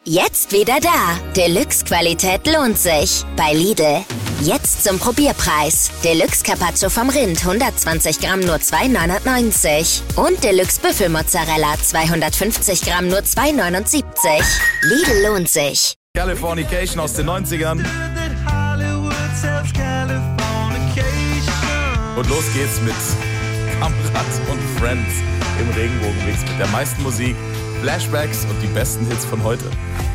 Jetzt wieder da. Deluxe-Qualität lohnt sich. Bei Lidl. Jetzt zum Probierpreis. Deluxe Carpaccio vom Rind 120 Gramm nur 2,99. Und Deluxe Büffelmozzarella 250 Gramm nur 2,79. Lidl lohnt sich. Californication aus den 90ern. Und los geht's mit Kamerad und Friends im Regenbogenmix mit der meisten Musik, Flashbacks und die besten Hits von heute.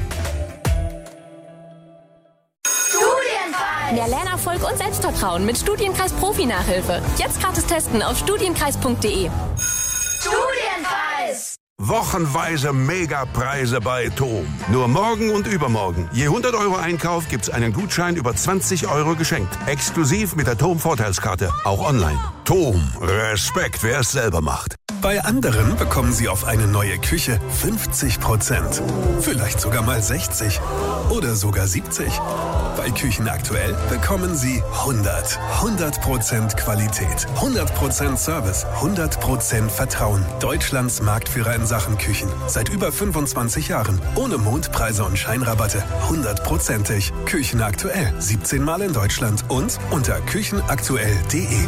Mehr Lernerfolg und Selbstvertrauen mit Studienkreis Profi-Nachhilfe. Jetzt gratis testen auf studienkreis.de. Studienkreis! Wochenweise Megapreise bei TOM. Nur morgen und übermorgen. Je 100 € Einkauf gibt's einen Gutschein über 20 € geschenkt. Exklusiv mit der TOM-Vorteilskarte. Auch online. TOM. Respekt, wer es selber macht. Bei anderen bekommen Sie auf eine neue Küche 50%. Vielleicht sogar mal 60. Oder sogar 70. Bei Küchen aktuell bekommen Sie 100% Qualität, 100% Service, 100% Vertrauen. Deutschlands Marktführer in Sachen Küchen. Seit über 25 Jahren. Ohne Mondpreise und Scheinrabatte. 100%ig. Küchen aktuell. 17 Mal in Deutschland und unter küchenaktuell.de.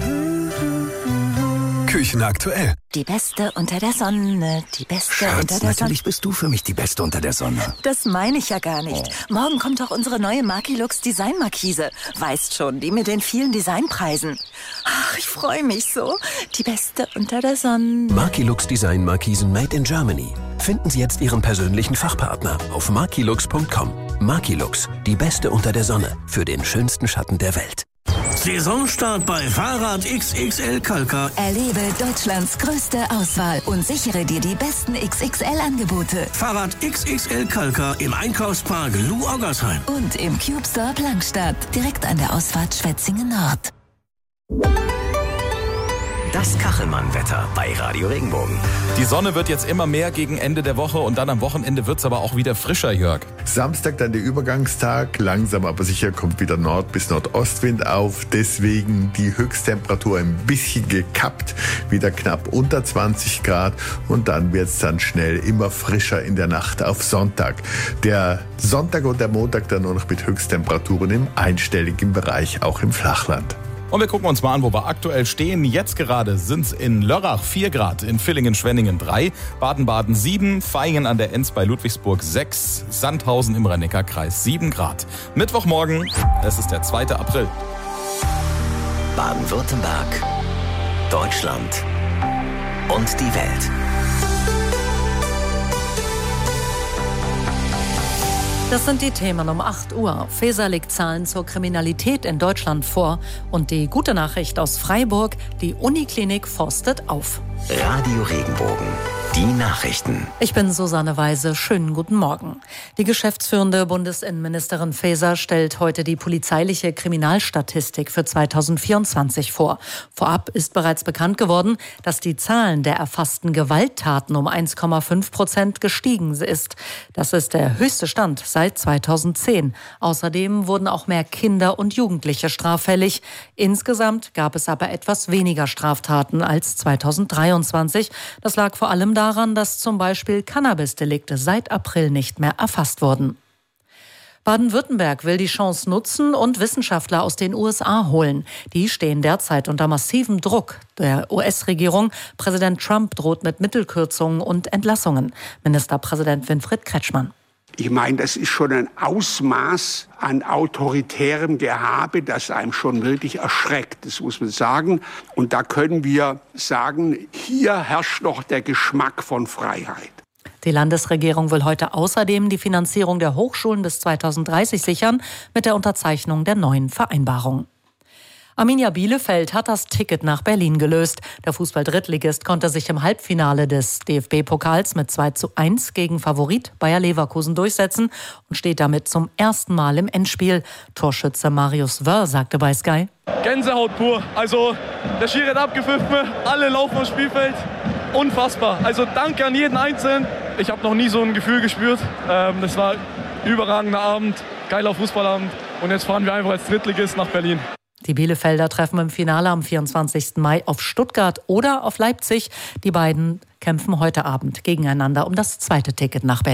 Küchen aktuell. Die Beste unter der Sonne, die Beste Schatz, unter der Sonne. natürlich bist du für mich die Beste unter der Sonne. Das meine ich ja gar nicht. Morgen kommt doch unsere neue Markilux Designmarkise. Weißt schon, die mit den vielen Designpreisen. Ach, ich freue mich so. Die Beste unter der Sonne. Markilux Designmarkisen made in Germany. Finden Sie jetzt Ihren persönlichen Fachpartner auf markilux.com. Markilux, die Beste unter der Sonne für den schönsten Schatten der Welt. Saisonstart bei Fahrrad XXL Kalkar. Erlebe Deutschlands größte Auswahl und sichere dir die besten XXL-Angebote. Fahrrad XXL Kalkar im Einkaufspark Lou Oggersheim. Und im Cube Store Plankstadt, direkt an der Ausfahrt Schwetzingen Nord. Das Kachelmann-Wetter bei Radio Regenbogen. Die Sonne wird jetzt immer mehr gegen Ende der Woche und dann am Wochenende wird's aber auch wieder frischer, Jörg. Samstag dann der Übergangstag. Langsam aber sicher kommt wieder Nord- bis Nordostwind auf. Deswegen die Höchsttemperatur ein bisschen gekappt. Wieder knapp unter 20 Grad. Und dann wird's dann schnell immer frischer in der Nacht auf Sonntag. Der Sonntag und der Montag dann nur noch mit Höchsttemperaturen im einstelligen Bereich, auch im Flachland. Und wir gucken uns mal an, wo wir aktuell stehen. Jetzt gerade sind es in Lörrach 4 Grad, in Villingen-Schwenningen 3, Baden-Baden 7, Vaihingen an der Enz bei Ludwigsburg 6, Sandhausen im Rhein-Neckar-Kreis 7 Grad. Mittwochmorgen, es ist der 2. April. Baden-Württemberg, Deutschland und die Welt. Das sind die Themen um 8 Uhr. Faeser legt Zahlen zur Kriminalität in Deutschland vor. Und die gute Nachricht aus Freiburg, die Uniklinik forstet auf. Radio Regenbogen. Die Nachrichten. Ich bin Susanne Weise. Schönen guten Morgen. Die geschäftsführende Bundesinnenministerin Faeser stellt heute die polizeiliche Kriminalstatistik für 2024 vor. Vorab ist bereits bekannt geworden, dass die Zahlen der erfassten Gewalttaten um 1,5% gestiegen ist. Das ist der höchste Stand seit 2010. Außerdem wurden auch mehr Kinder und Jugendliche straffällig. Insgesamt gab es aber etwas weniger Straftaten als 2023. Das lag vor allem daran, dass zum Beispiel Cannabis-Delikte seit April nicht mehr erfasst wurden. Baden-Württemberg will die Chance nutzen und Wissenschaftler aus den USA holen. Die stehen derzeit unter massivem Druck der US-Regierung. Präsident Trump droht mit Mittelkürzungen und Entlassungen. Ministerpräsident Winfried Kretschmann. Ich meine, das ist schon ein Ausmaß an autoritärem Gehabe, das einem schon wirklich erschreckt. Das muss man sagen. Und da können wir sagen, hier herrscht noch der Geschmack von Freiheit. Die Landesregierung will heute außerdem die Finanzierung der Hochschulen bis 2030 sichern mit der Unterzeichnung der neuen Vereinbarung. Arminia Bielefeld hat das Ticket nach Berlin gelöst. Der Fußball-Drittligist konnte sich im Halbfinale des DFB-Pokals mit 2:1 gegen Favorit Bayer Leverkusen durchsetzen und steht damit zum ersten Mal im Endspiel. Torschütze Marius Wörr sagte bei Sky: Gänsehaut pur. Also der Schiri hat abgepfiffen, alle laufen aufs Spielfeld. Unfassbar. Also danke an jeden Einzelnen. Ich habe noch nie so ein Gefühl gespürt. Das war ein überragender Abend, geiler Fußballabend. Und jetzt fahren wir einfach als Drittligist nach Berlin. Die Bielefelder treffen im Finale am 24. Mai auf Stuttgart oder auf Leipzig. Die beiden kämpfen heute Abend gegeneinander um das zweite Ticket nach Berlin.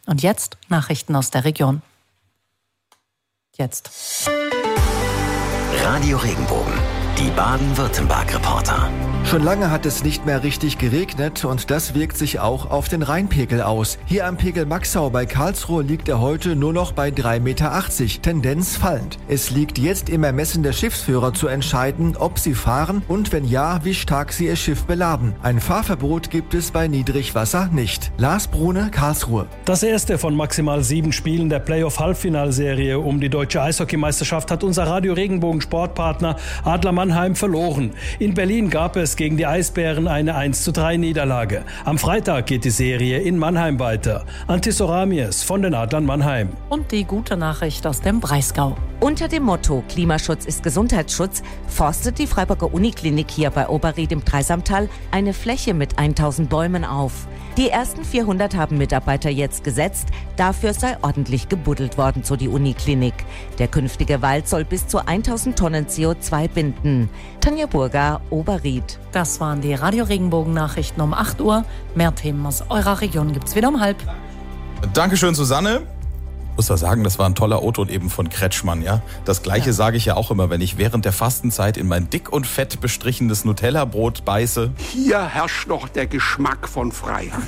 Und jetzt Nachrichten aus der Region. Jetzt. Radio Regenbogen, die Baden-Württemberg-Reporter. Schon lange hat es nicht mehr richtig geregnet und das wirkt sich auch auf den Rheinpegel aus. Hier am Pegel Maxau bei Karlsruhe liegt er heute nur noch bei 3,80 Meter, Tendenz fallend. Es liegt jetzt im Ermessen der Schiffsführer zu entscheiden, ob sie fahren und wenn ja, wie stark sie ihr Schiff beladen. Ein Fahrverbot gibt es bei Niedrigwasser nicht. Lars Brune, Karlsruhe. Das erste von maximal 7 Spielen der Playoff-Halbfinalserie um die deutsche Eishockeymeisterschaft hat unser Radio Regenbogen Sportpartner Adler Mannheim verloren. In Berlin gab es gegen die Eisbären eine 1:3 Niederlage. Am Freitag geht die Serie in Mannheim weiter. Antis Oramies von den Adlern Mannheim. Und die gute Nachricht aus dem Breisgau. Unter dem Motto Klimaschutz ist Gesundheitsschutz forstet die Freiburger Uniklinik hier bei Oberried im Dreisamtal eine Fläche mit 1000 Bäumen auf. Die ersten 400 haben Mitarbeiter jetzt gesetzt. Dafür sei ordentlich gebuddelt worden, so die Uniklinik. Der künftige Wald soll bis zu 1000 Tonnen CO2 binden. Tanja Burger, Oberried. Das waren die Radio Regenbogen Nachrichten um 8 Uhr. Mehr Themen aus eurer Region gibt's wieder um 12:30. Dankeschön, Susanne. Ich muss da sagen, das war ein toller O-Ton eben von Kretschmann, ja. Das Gleiche sage ich ja auch immer, wenn ich während der Fastenzeit in mein dick und fett bestrichenes Nutella-Brot beiße. Hier herrscht noch der Geschmack von Freiheit.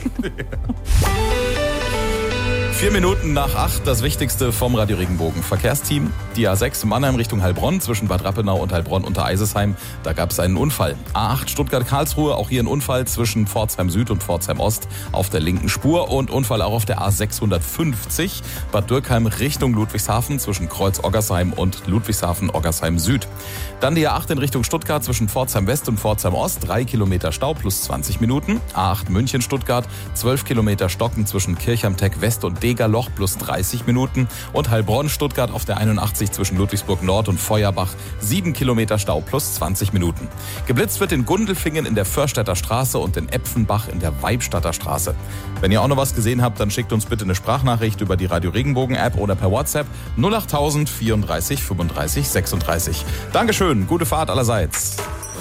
4 Minuten nach 8, das Wichtigste vom Radio Regenbogen. Verkehrsteam, die A6 Mannheim Richtung Heilbronn, zwischen Bad Rappenau und Heilbronn unter Eisesheim. Da gab es einen Unfall. A8 Stuttgart-Karlsruhe, auch hier ein Unfall zwischen Pforzheim Süd und Pforzheim Ost auf der linken Spur. Und Unfall auch auf der A650, Bad Dürkheim Richtung Ludwigshafen, zwischen Kreuz-Oggersheim und Ludwigshafen-Oggersheim Süd. Dann die A8 in Richtung Stuttgart zwischen Pforzheim West und Pforzheim Ost, 3 Kilometer Stau plus 20 Minuten. A8 München-Stuttgart, 12 Kilometer Stocken zwischen Kirchheim-Teck West und Degerloch plus 30 Minuten. Und Heilbronn-Stuttgart auf der 81 zwischen Ludwigsburg Nord und Feuerbach, 7 Kilometer Stau plus 20 Minuten. Geblitzt wird in Gundelfingen in der Förstädter Straße und in Epfenbach in der Weibstadter Straße. Wenn ihr auch noch was gesehen habt, dann schickt uns bitte eine Sprachnachricht über die Radio Regenbogen App oder per WhatsApp 08000 34 35 36. Dankeschön, gute Fahrt allerseits.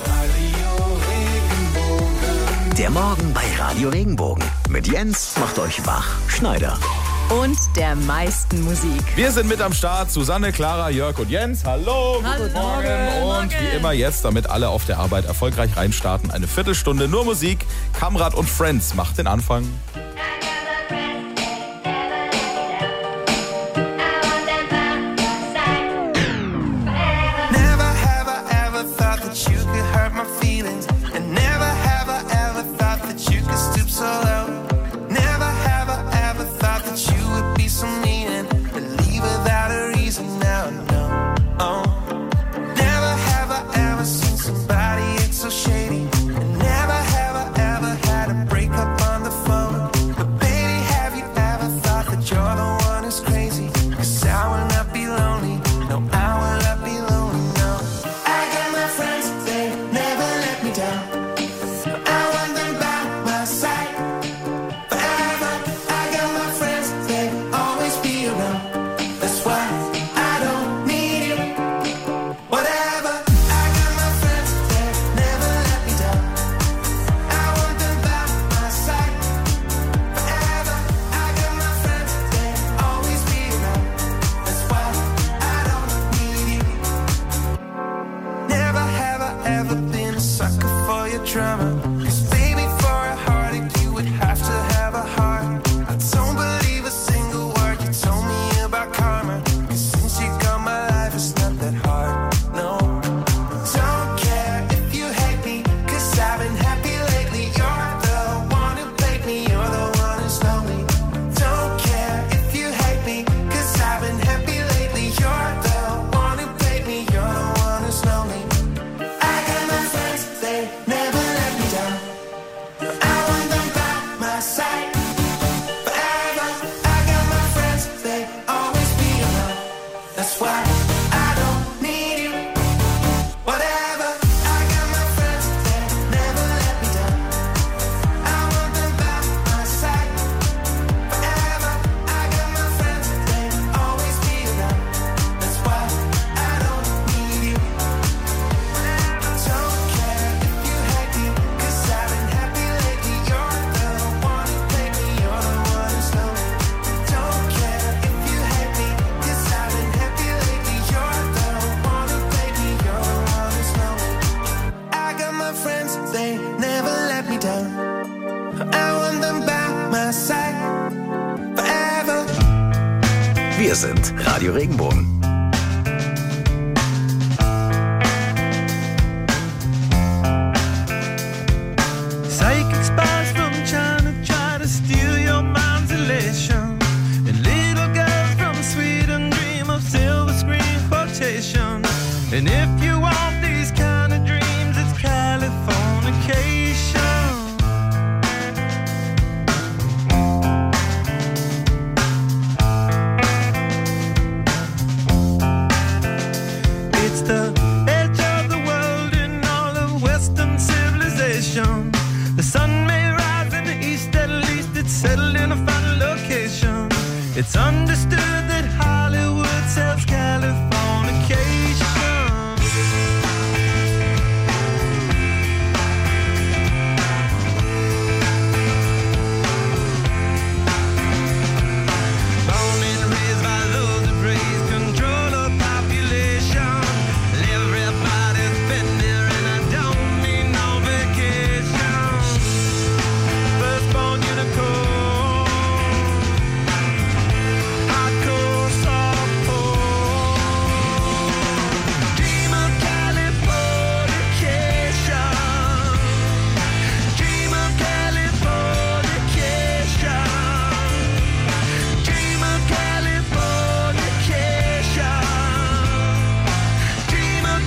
Der Morgen bei Radio Regenbogen. Mit Jens macht euch wach. Schneider. Und der meisten Musik. Wir sind mit am Start. Susanne, Clara, Jörg und Jens. Hallo, guten Morgen. Und wie immer jetzt, damit alle auf der Arbeit erfolgreich reinstarten, eine Viertelstunde nur Musik. Kamrat und Friends macht den Anfang. Wir sind Radio Regenbogen. Psychic spies from China try to steal your mind's elation, and little girls from Sweden dream of silver screen quotation. And if you want these kind of dreams, it's Californication. It's the edge of the world in all of Western civilization. The sun may rise in the east, at least it's settled in a final location. It's understood that Hollywood sells Californication. Born and raised by those that praise control of population. Everybody's been there and I don't need no vacation. Firstborn unicorn, hardcore softcore. Dream of Californication. Dream of Californication. Dream of Californication. Dream of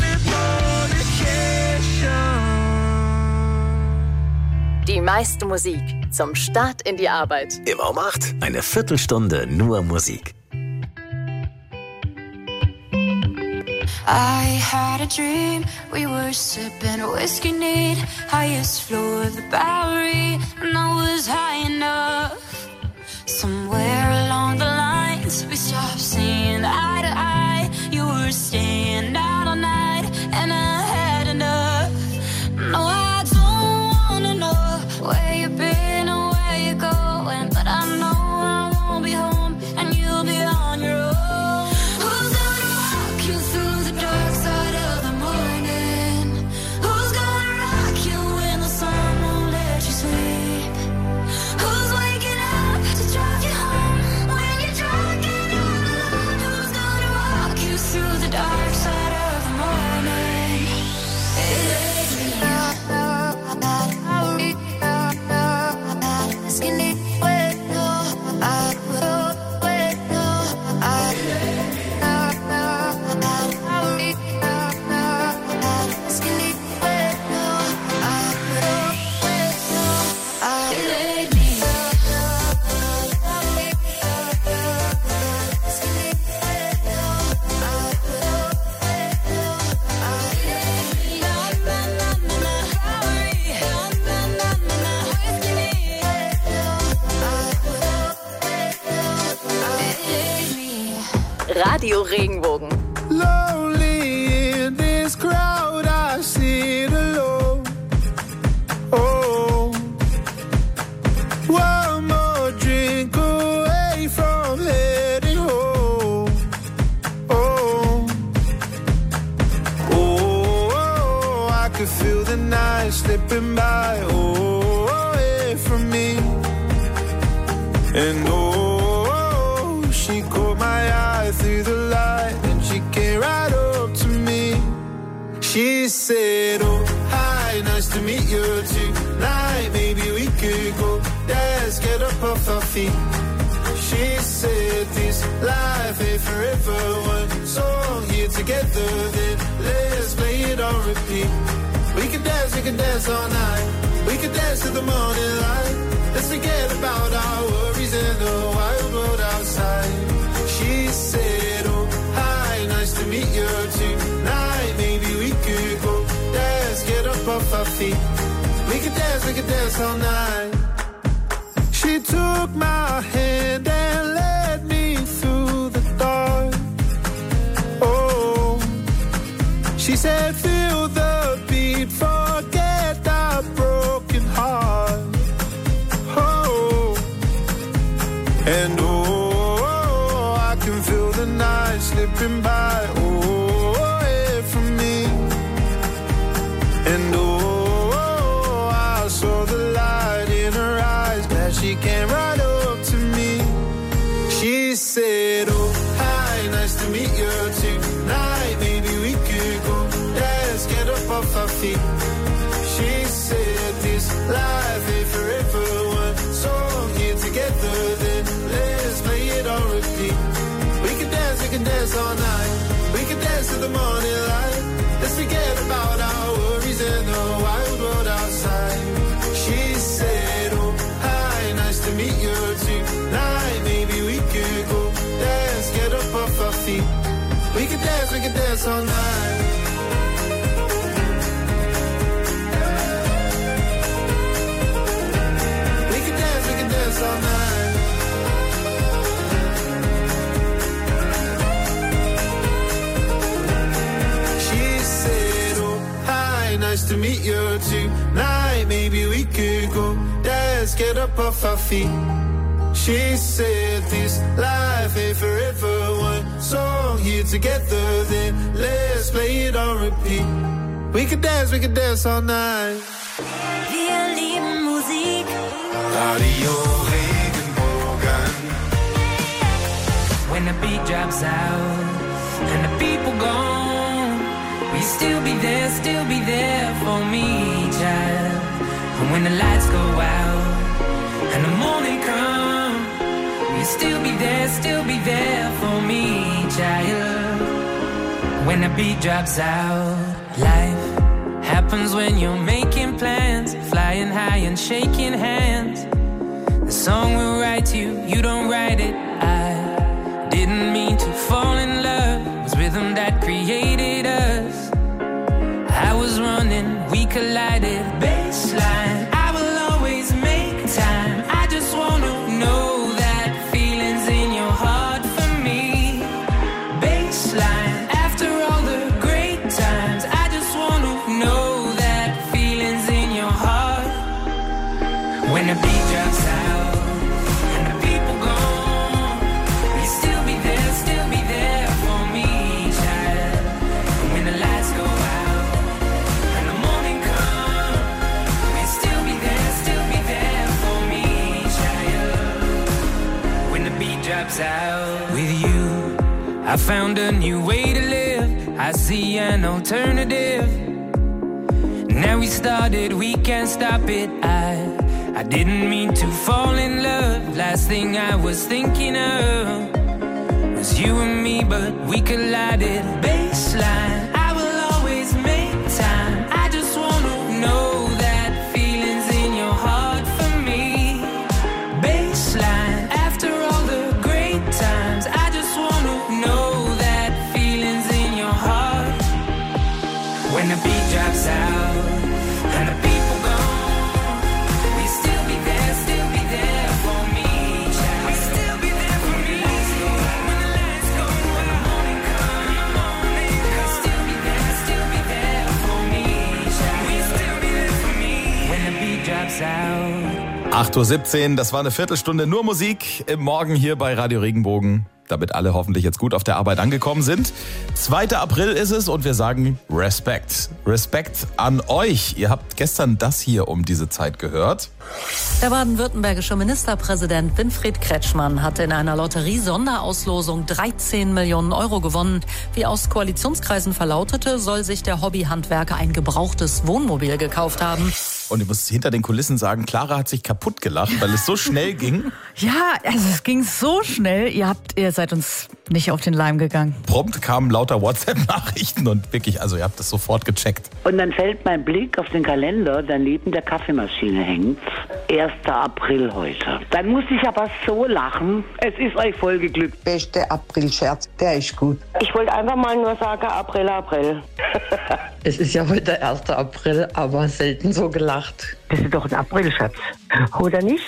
Californication. Die meiste Musik zum Start in die Arbeit. Immer um 8. Eine Viertelstunde nur Musik. I had a dream, we were sipping whiskey neat, highest floor of the Bowery, and I was high enough. Somewhere along the lines, we stopped seeing eye to eye. You were staying out all night, and I had enough. No, I don't wanna know where you've been or where you're going, but I know I won't be home, and you'll be on your own. Who's gonna walk you through the dark side of the morning? Who's gonna rock you when the sun won't let you sleep? Who's waking up to drive you home when you're drunk and you're alone? Who's gonna walk you through the dark side of the morning? Radio Regenbogen. Lonely in this crowd, I sit alone. Oh, one more drink away from heading home. Oh, oh, I could feel the night slipping by. Oh, away from me. And oh, she caught my eye through the light and she came right up to me. She said, oh, hi, nice to meet you tonight. Maybe we could go dance, get up off our feet. She said, this life ain't forever. One song here together, then let's play it on repeat. We can dance all night. We can dance to the morning light. Let's forget about our worries and the wild world outside. She said, oh, hi, nice to meet you tonight. Maybe we could go dance, get up off our feet. We could dance all night. She took my hand and led me through the dark. Oh, she said, feel the beat, forget the broken heart. Oh, and oh, I can feel the night slipping by. Oh, away from me. And oh, I saw the light in meet you tonight. Maybe we could go dance, get up off our feet. She said this life ain't forever. One song here together, then let's play it on repeat. We can dance all night. We can dance to the morning light. Let's forget about our worries and the wild world outside. She said, oh, hi, nice to meet you tonight. Maybe we could go dance, get up off our feet. We can dance all night. We can dance all night. She said, oh, hi, nice to meet you tonight. Maybe we could go dance, get up off our feet. She said this life ain't forever. One song here together, then let's play it on repeat. We can dance all night. Wir lieben Musik. Radio Regenbogen. When the beat drops out and the people gone, will you still be there for me, child? And when the lights go out and the morning comes, will you still be there for me, child? When the beat drops out, life happens when you're making plans, flying high and shaking hands. The song will write you, you don't write it. I didn't mean to fall in love. It was rhythm that created us. I was running, we collided. Baseline, I will always make time. I just wanna know that feelings in your heart for me. Baseline, after all the great times, I just wanna know that feelings in your heart. When the beat drops out and the people gone, will you still be there for me, child? And when the lights go out and the morning comes, will you still be there for me, child? When the beat drops out. With you, I found a new way to live. I see an alternative. Now we started, we can't stop it. I didn't mean to fall in love. Last thing I was thinking of was you and me, but we collided. Baseline, I will always make time. I just wanna know that feelings in your heart for me. Baseline, after all the great times, I just wanna know that feelings in your heart. When the beat drops out and the people gone, we still be there for me, child. We still be there for me. When the lights go, when the morning comes, we still be there for me, child. We still be there for me. When the beat drops out. 8:17 Uhr, das war eine Viertelstunde nur Musik im Morgen hier bei Radio Regenbogen, damit alle hoffentlich jetzt gut auf der Arbeit angekommen sind. 2. April ist es und wir sagen Respekt. Respekt an euch. Ihr habt gestern das hier um diese Zeit gehört. Der baden-württembergische Ministerpräsident Winfried Kretschmann hatte in einer Lotterie-Sonderauslosung 13 Millionen Euro gewonnen. Wie aus Koalitionskreisen verlautete, soll sich der Hobbyhandwerker ein gebrauchtes Wohnmobil gekauft haben. Und ich muss hinter den Kulissen sagen, Clara hat sich kaputt gelacht, weil es so schnell ging. Ja, also es ging so schnell. Ihr seid uns nicht auf den Leim gegangen. Prompt kamen lauter WhatsApp-Nachrichten und wirklich, also ihr habt das sofort gecheckt. Und dann fällt mein Blick auf den Kalender, der neben der Kaffeemaschine hängt. 1. April heute. Dann muss ich aber so lachen. Es ist euch voll geglückt. Beste April-Scherz, der ist gut. Ich wollte einfach mal nur sagen, April, April. Es ist ja heute 1. April, aber selten so gelacht. Das ist doch ein April-Scherz, oder nicht?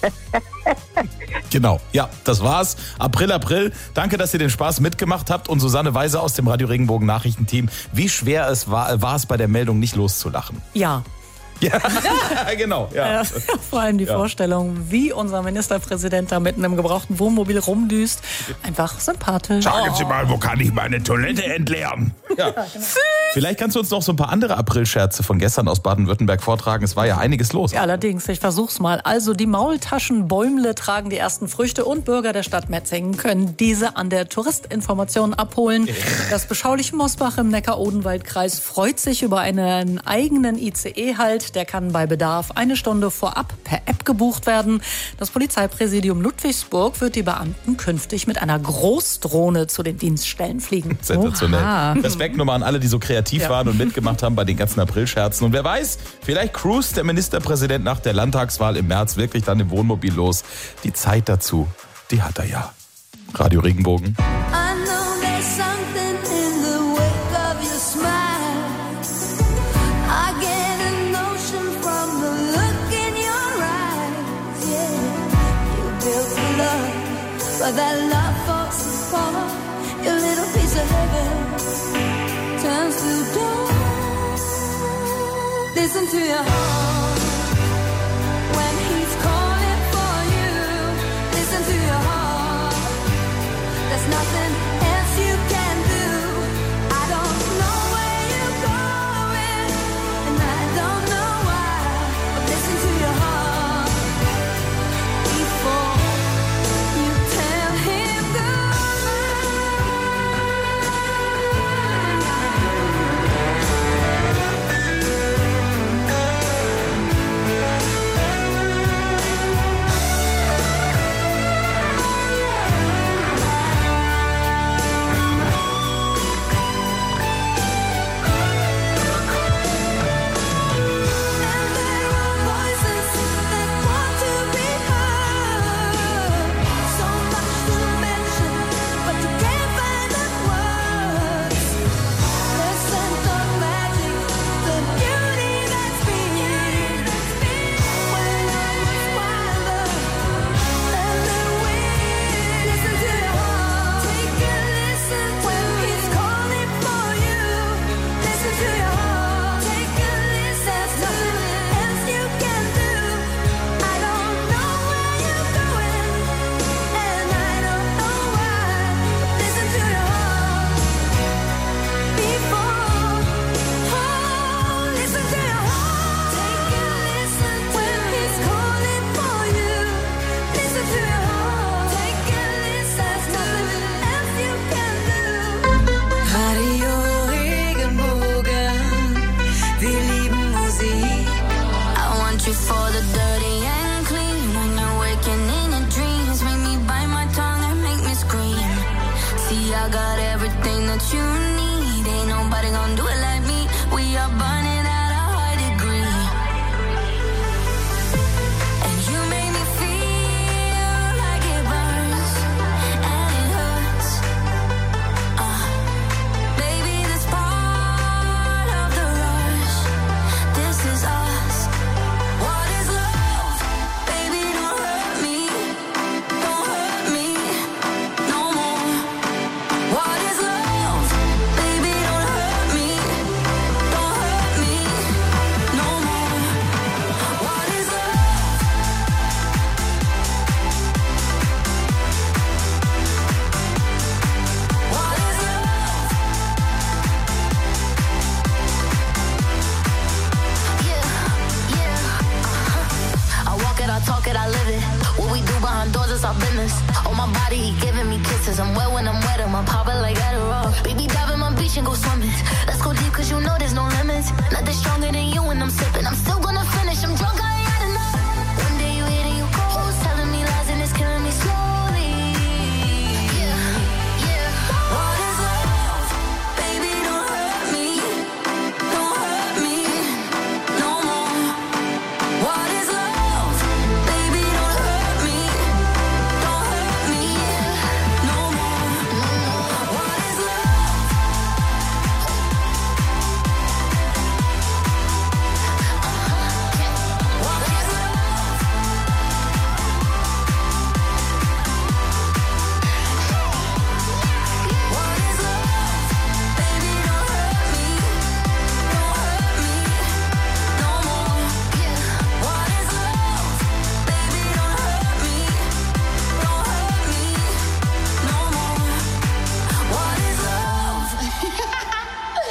Genau, ja, das war's. April, April. Danke, dass ihr den Spaß mitgemacht habt. Und Susanne Weise aus dem Radio Regenbogen Nachrichtenteam. Wie schwer es war es bei der Meldung nicht loszulachen? Ja. Ja, genau. Ja. Vor allem die Vorstellung, wie unser Ministerpräsident da mit einem gebrauchten Wohnmobil rumdüst. Einfach sympathisch. Sagen Sie mal, wo kann ich meine Toilette entleeren? Ja. Vielleicht kannst du uns noch so ein paar andere Aprilscherze von gestern aus Baden-Württemberg vortragen. Es war ja einiges los. Ja, allerdings, ich versuch's mal. Also die Maultaschenbäumle tragen die ersten Früchte und Bürger der Stadt Metzingen können diese an der Touristinformation abholen. Das beschauliche Mosbach im Neckar-Odenwald-Kreis freut sich über einen eigenen ICE-Halt. Der kann bei Bedarf 1 Stunde vorab per App gebucht werden. Das Polizeipräsidium Ludwigsburg wird die Beamten künftig mit einer Großdrohne zu den Dienststellen fliegen. Sensationell. Oha. Respekt nochmal an alle, die so kreativ waren und mitgemacht haben bei den ganzen Aprilscherzen. Und wer weiß, vielleicht cruist der Ministerpräsident nach der Landtagswahl im März wirklich dann im Wohnmobil los. Die Zeit dazu, die hat er ja. Radio Regenbogen. But that love falls apart. Your little piece of heaven turns to dawn. Listen to your heart when he's calling for you. Listen to your heart. There's nothing else you can do. I don't know where you're going, and I don't know why. But listen to your heart before.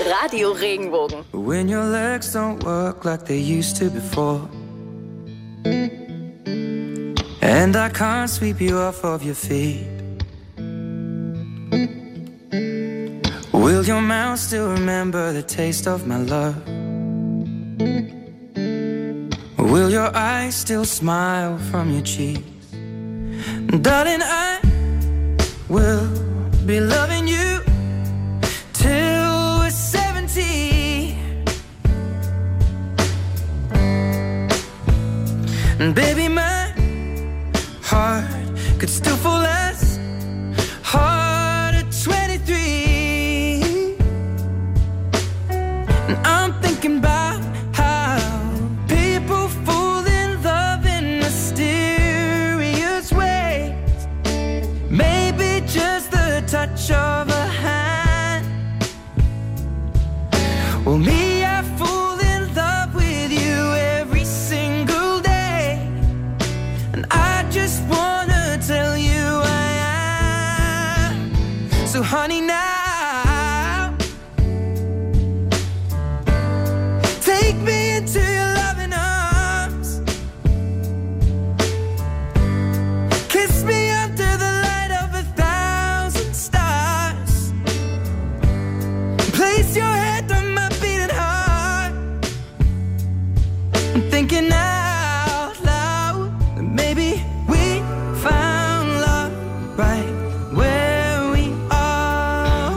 Radio Regenbogen. When your legs don't work like they used to before, and I can't sweep you off of your feet, will your mouth still remember the taste of my love? Will your eyes still smile from your cheeks? Darling, I will be loving you till we're 70. And baby, my heart could still fall as hard at 23. And I'm thinking about how people fall in love in mysterious ways. Maybe just the touch of a hand. Well, me, I fall in love with you every single day, and I just wanna tell you I am. So honey, now take me into your loving arms, kiss me under the light of 1,000 stars, place your head on my beating heart. I'm thinking out loud that maybe we found love right where we are.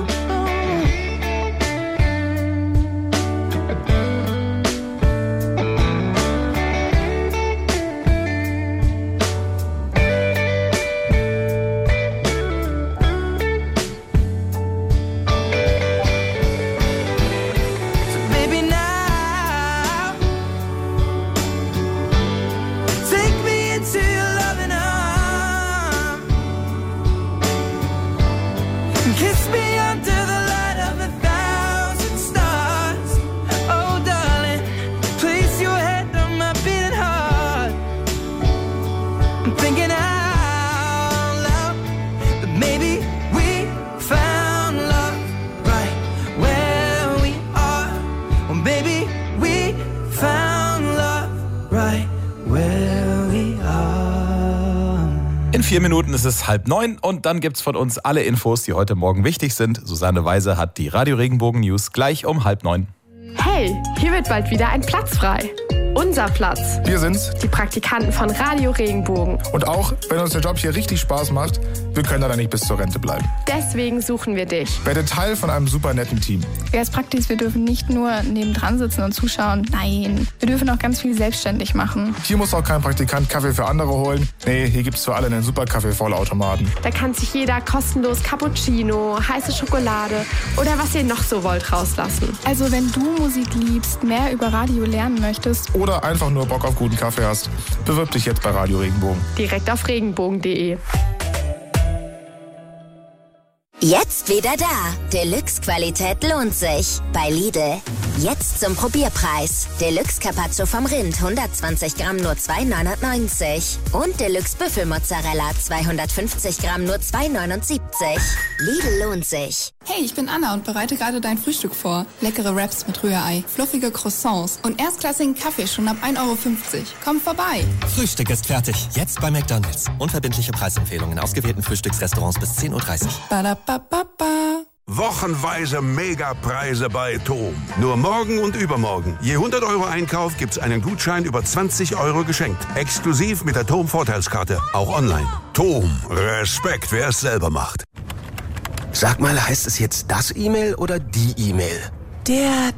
So baby, now take me into your loving arms, and kiss me under the light of 1,000 stars. Oh darling, place your head on my beating heart. I'm thinking out loud that maybe we found love right where we are. Well, maybe we found love right where we are. In 4 Minuten ist es 8:30 und dann gibt's von uns alle Infos, die heute Morgen wichtig sind. Susanne Weise hat die Radio Regenbogen News gleich um 8:30. Hey, hier wird bald wieder ein Platz frei. Unser Platz. Wir sind's. Die Praktikanten von Radio Regenbogen. Und auch, wenn uns der Job hier richtig Spaß macht, wir können da nicht bis zur Rente bleiben. Deswegen suchen wir dich. Werde Teil von einem super netten Team. Das Praktik ist, wir dürfen nicht nur nebendran sitzen und zuschauen. Nein, wir dürfen auch ganz viel selbstständig machen. Hier muss auch kein Praktikant Kaffee für andere holen. Nee, hier gibt's für alle einen super Kaffee-Vollautomaten. Da kann sich jeder kostenlos Cappuccino, heiße Schokolade oder was ihr noch so wollt rauslassen. Also wenn du Musik liebst, mehr über Radio lernen möchtest oder einfach nur Bock auf guten Kaffee hast, bewirb dich jetzt bei Radio Regenbogen. Direkt auf regenbogen.de. Jetzt wieder da. Deluxe-Qualität lohnt sich. Bei Lidl. Jetzt zum Probierpreis. Deluxe Carpaccio vom Rind 120 Gramm nur 2,99. Und Deluxe Büffelmozzarella 250 Gramm nur 2,79. Lidl lohnt sich. Hey, ich bin Anna und bereite gerade dein Frühstück vor. Leckere Wraps mit Rührei, fluffige Croissants und erstklassigen Kaffee schon ab 1,50 €. Komm vorbei. Frühstück ist fertig. Jetzt bei McDonald's. Unverbindliche Preisempfehlungen in ausgewählten Frühstücksrestaurants bis 10:30 Uhr. Wochenweise Megapreise bei TOM. Nur morgen und übermorgen. Je 100 € Einkauf gibt's einen Gutschein über 20 € geschenkt. Exklusiv mit der TOM Vorteilskarte. Auch online. TOM. Respekt, wer es selber macht. Sag mal, heißt es jetzt das E-Mail oder die E-Mail? Der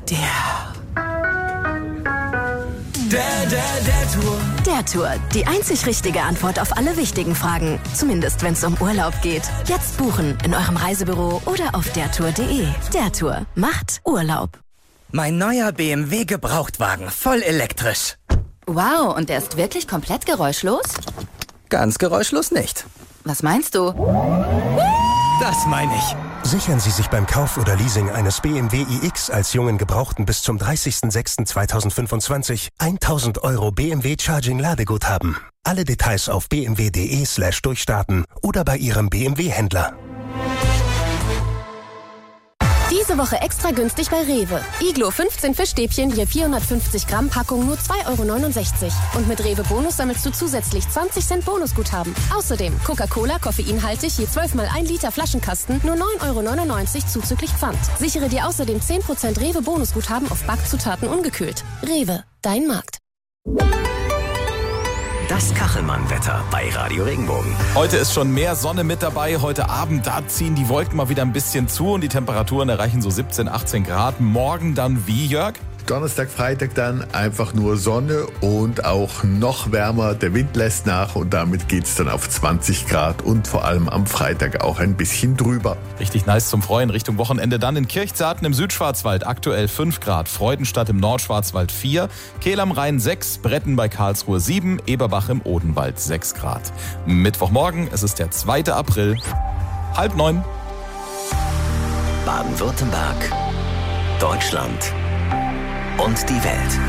Tour. Der Tour. Die einzig richtige Antwort auf alle wichtigen Fragen. Zumindest, wenn es um Urlaub geht. Jetzt buchen in eurem Reisebüro oder auf dertour.de. Der Tour macht Urlaub. Mein neuer BMW Gebrauchtwagen. Voll elektrisch. Wow, und der ist wirklich komplett geräuschlos? Ganz geräuschlos nicht. Was meinst du? Das meine ich. Sichern Sie sich beim Kauf oder Leasing eines BMW iX als jungen Gebrauchten bis zum 30.06.2025 1.000 € BMW Charging Ladeguthaben. Alle Details auf bmw.de/durchstarten oder bei Ihrem BMW-Händler. Diese Woche extra günstig bei Rewe. Iglo 15 Fischstäbchen, je 450 Gramm Packung, nur 2,69 €. Und mit Rewe Bonus sammelst du zusätzlich 20 Cent Bonusguthaben. Außerdem Coca-Cola, koffeinhaltig, je 12 mal 1 Liter Flaschenkasten, nur 9,99 € zuzüglich Pfand. Sichere dir außerdem 10% Rewe Bonusguthaben auf Backzutaten ungekühlt. Rewe, dein Markt. Das Kachelmann-Wetter bei Radio Regenbogen. Heute ist schon mehr Sonne mit dabei. Heute Abend, da ziehen die Wolken mal wieder ein bisschen zu und die Temperaturen erreichen so 17, 18 Grad. Morgen dann wie, Jörg? Donnerstag, Freitag dann einfach nur Sonne und auch noch wärmer. Der Wind lässt nach und damit geht's dann auf 20 Grad und vor allem am Freitag auch ein bisschen drüber. Richtig nice zum Freuen. Richtung Wochenende dann in Kirchzarten im Südschwarzwald aktuell 5 Grad, Freudenstadt im Nordschwarzwald 4, Kehl am Rhein 6, Bretten bei Karlsruhe 7, Eberbach im Odenwald 6 Grad. Mittwochmorgen, es ist der 2. April, 8:30. Baden-Württemberg, Deutschland und die Welt.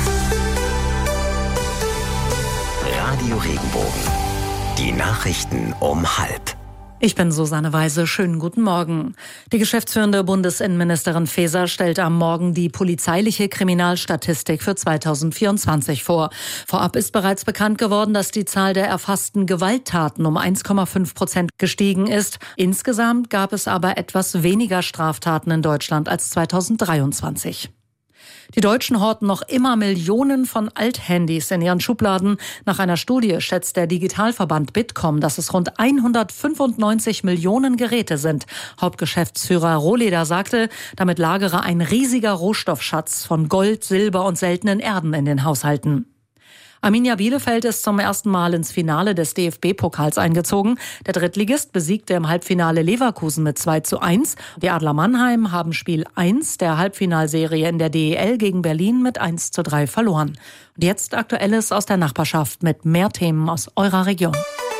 Radio Regenbogen. Die Nachrichten um 12:30. Ich bin Susanne Weise. Schönen guten Morgen. Die geschäftsführende Bundesinnenministerin Faeser stellt am Morgen die polizeiliche Kriminalstatistik für 2024 vor. Vorab ist bereits bekannt geworden, dass die Zahl der erfassten Gewalttaten um 1,5% gestiegen ist. Insgesamt gab es aber etwas weniger Straftaten in Deutschland als 2023. Die Deutschen horten noch immer Millionen von Althandys in ihren Schubladen. Nach einer Studie schätzt der Digitalverband Bitkom, dass es rund 195 Millionen Geräte sind. Hauptgeschäftsführer Rohleder sagte, damit lagere ein riesiger Rohstoffschatz von Gold, Silber und seltenen Erden in den Haushalten. Arminia Bielefeld ist zum ersten Mal ins Finale des DFB-Pokals eingezogen. Der Drittligist besiegte im Halbfinale Leverkusen mit 2:1. Die Adler Mannheim haben Spiel 1 der Halbfinalserie in der DEL gegen Berlin mit 1:3 verloren. Und jetzt Aktuelles aus der Nachbarschaft mit mehr Themen aus eurer Region.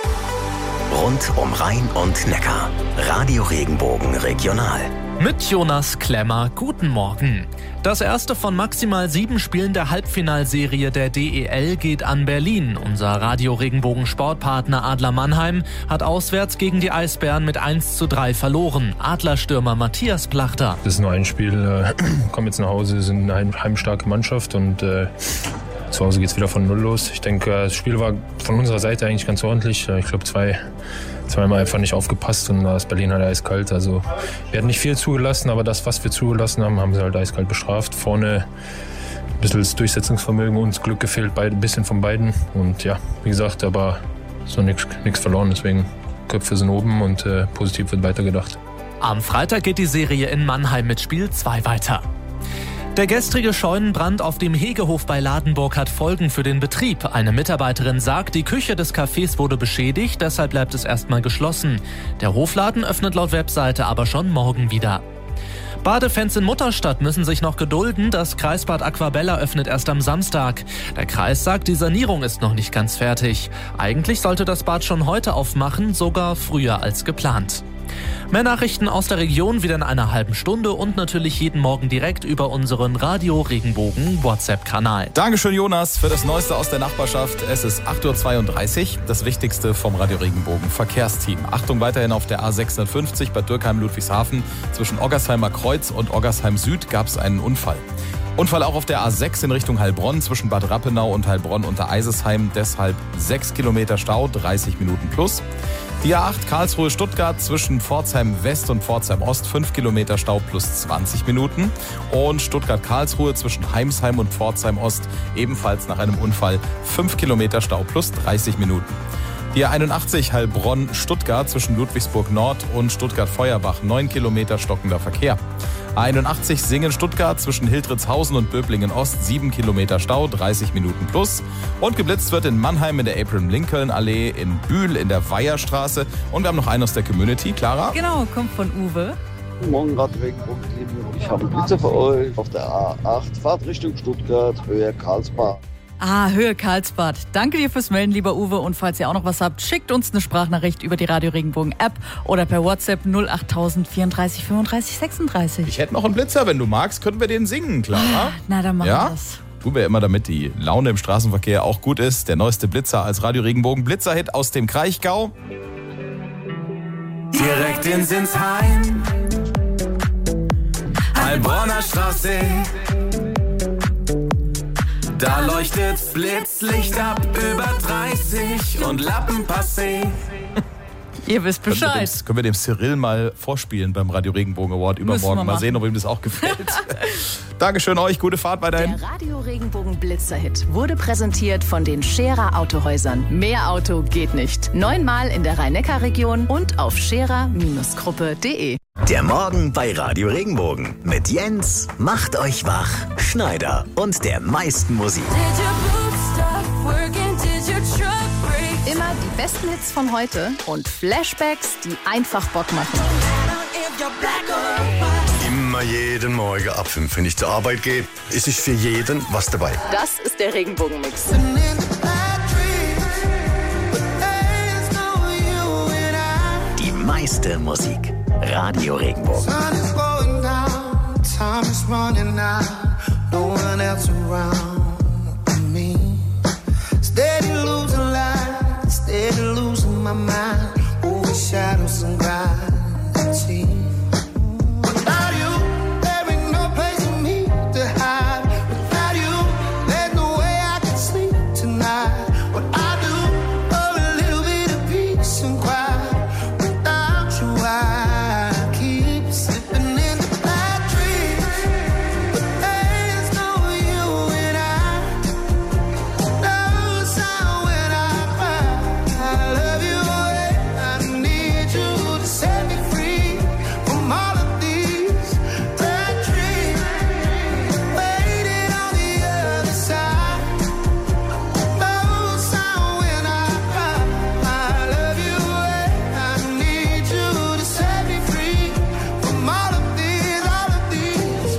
Rund um Rhein und Neckar. Radio Regenbogen Regional. Mit Jonas Klemmer, guten Morgen. Das erste von maximal 7 Spielen der Halbfinalserie der DEL geht an Berlin. Unser Radio Regenbogen Sportpartner Adler Mannheim hat auswärts gegen die Eisbären mit 1:3 verloren. Adlerstürmer Matthias Plachter. Das ist nur ein Spiel, kommen jetzt nach Hause, sind eine heimstarke Mannschaft und zu Hause geht es wieder von Null los. Ich denke, das Spiel war von unserer Seite eigentlich ganz ordentlich. Ich glaube, zweimal einfach nicht aufgepasst und da ist Berlin halt eiskalt. Also wir hatten nicht viel zugelassen, aber das, was wir zugelassen haben, haben sie halt eiskalt bestraft. Vorne ein bisschen das Durchsetzungsvermögen, uns Glück gefehlt, ein bisschen von beiden. Und ja, wie gesagt, aber so nichts verloren. Deswegen Köpfe sind oben und positiv wird weitergedacht. Am Freitag geht die Serie in Mannheim mit Spiel 2 weiter. Der gestrige Scheunenbrand auf dem Hegehof bei Ladenburg hat Folgen für den Betrieb. Eine Mitarbeiterin sagt, die Küche des Cafés wurde beschädigt, deshalb bleibt es erstmal geschlossen. Der Hofladen öffnet laut Webseite aber schon morgen wieder. Badefans in Mutterstadt müssen sich noch gedulden. Das Kreisbad Aquabella öffnet erst am Samstag. Der Kreis sagt, die Sanierung ist noch nicht ganz fertig. Eigentlich sollte das Bad schon heute aufmachen, sogar früher als geplant. Mehr Nachrichten aus der Region wieder in einer halben Stunde und natürlich jeden Morgen direkt über unseren Radio Regenbogen WhatsApp-Kanal. Dankeschön, Jonas, für das Neueste aus der Nachbarschaft. Es ist 8:32 Uhr, das Wichtigste vom Radio Regenbogen Verkehrsteam. Achtung, weiterhin auf der A650 bei Dürkheim-Ludwigshafen. Zwischen Oggersheimer Kreuz und Oggersheim Süd gab es einen Unfall. Unfall auch auf der A6 in Richtung Heilbronn zwischen Bad Rappenau und Heilbronn unter Eisesheim. Deshalb 6 Kilometer Stau, 30 Minuten plus. Die A8 Karlsruhe-Stuttgart zwischen Pforzheim West und Pforzheim Ost 5 Kilometer Stau plus 20 Minuten. Und Stuttgart-Karlsruhe zwischen Heimsheim und Pforzheim Ost ebenfalls nach einem Unfall 5 Kilometer Stau plus 30 Minuten. Die A81 Heilbronn-Stuttgart zwischen Ludwigsburg Nord und Stuttgart-Feuerbach 9 Kilometer stockender Verkehr. A81 Singen-Stuttgart zwischen Hildritzhausen und Böblingen Ost 7 Kilometer Stau, 30 Minuten plus. Und geblitzt wird in Mannheim in der Abraham-Lincoln-Allee, in Bühl in der Weiherstraße. Und wir haben noch einen aus der Community, Clara. Genau, kommt von Uwe. Guten Morgen, Radio Regenbogen. Ich habe einen Blitzer für euch auf der A8, Fahrt Richtung Stuttgart, Höhe Karlsbad. Höhe Karlsbad. Danke dir fürs Melden, lieber Uwe. Und falls ihr auch noch was habt, schickt uns eine Sprachnachricht über die Radio Regenbogen App oder per WhatsApp 08000 34 35 36. Ich hätte noch einen Blitzer, wenn du magst, könnten wir den singen, Clara. Na, dann machen wir das. Tun wir immer, damit die Laune im Straßenverkehr auch gut ist. Der neueste Blitzer als Radio Regenbogen Blitzerhit aus dem Kraichgau. Direkt in Sinsheim. Heilbronner Straße. Da leuchtet Blitzlicht ab über 30 und Lappen passé. Ihr wisst Bescheid. Können wir dem Cyril mal vorspielen beim Radio Regenbogen Award übermorgen. Mal sehen, ob ihm das auch gefällt. Dankeschön euch, gute Fahrt weiterhin. Der Radio Regenbogen Blitzerhit wurde präsentiert von den Scherer Autohäusern. Mehr Auto geht nicht. 9-mal in der Rhein-Neckar-Region und auf scherer-gruppe.de. Der Morgen bei Radio Regenbogen mit Jens, macht euch wach, Schneider und der meisten Musik. Immer die besten Hits von heute und Flashbacks, die einfach Bock machen. Immer jeden Morgen ab 5, wenn ich zur Arbeit gehe, ist für jeden was dabei. Das ist der Regenbogen-Mix. Die meiste Musik. Radio Regenbogen. Steady losing my mind over shadows and gravity. Without you, there ain't no place for me to hide. Without you, there's no way I can sleep tonight. What I do for a little bit of peace and quiet. Without you, I keep slipping into bad dreams. But there's no you and I. No sound when I cry. I love you, I need you to set me free from all of these bad dreams. Waiting on the other side. No sound when I cry. I love you, I need you to set me free from all of these bad dreams.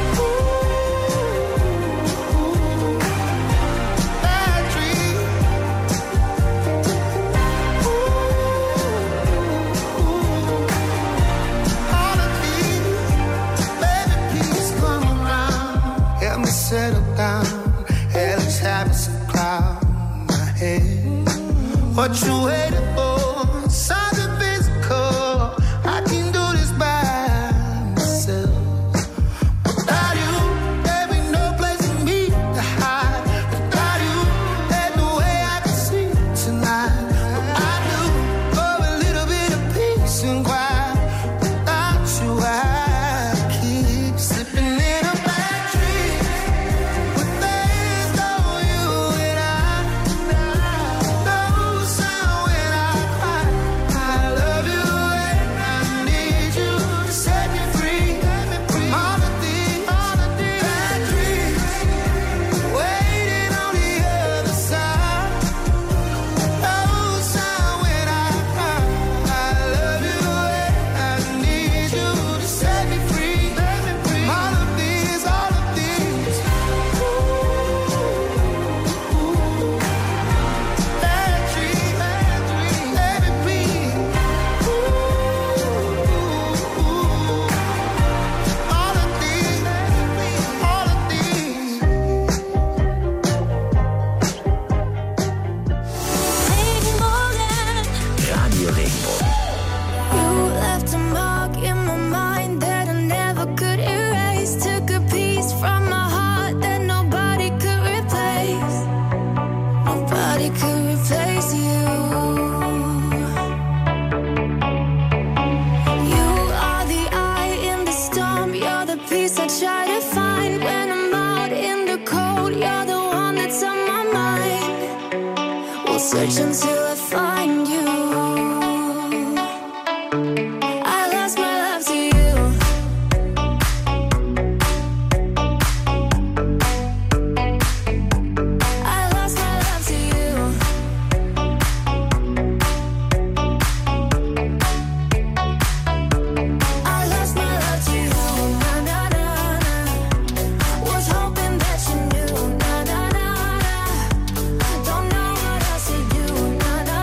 All of these, baby, please come around. Help me settle down. Hellish habits and cloud my head. What you waiting for? Something physical. I can do this by myself. Without you, there ain't no place for me to hide. Without you, there's no way I can sleep tonight. What I do for a little bit of peace and quiet. Without you, I keep slipping in a bad dream. But there's no you and I. No sound when I cry. I love you and I need you to set me free from all of these bad dreams. Waiting on the other side. No sound when I cry. I love you and I need you to set me free from all of these bad dreams. Baby, please. All of these. Radio Regenbogen. You left a mark in my mind that I never could erase. Took a piece from my heart that nobody could replace. Nobody could replace you. You are the eye in the storm. You're the peace I try to find when I'm out in the cold. You're the one that's on my mind. We'll search until I find you. I lost my love to you. I lost my love to you. I lost my love to you. Na na na na. Was hoping that you knew. Na na na na. Don't know what else to do. Na na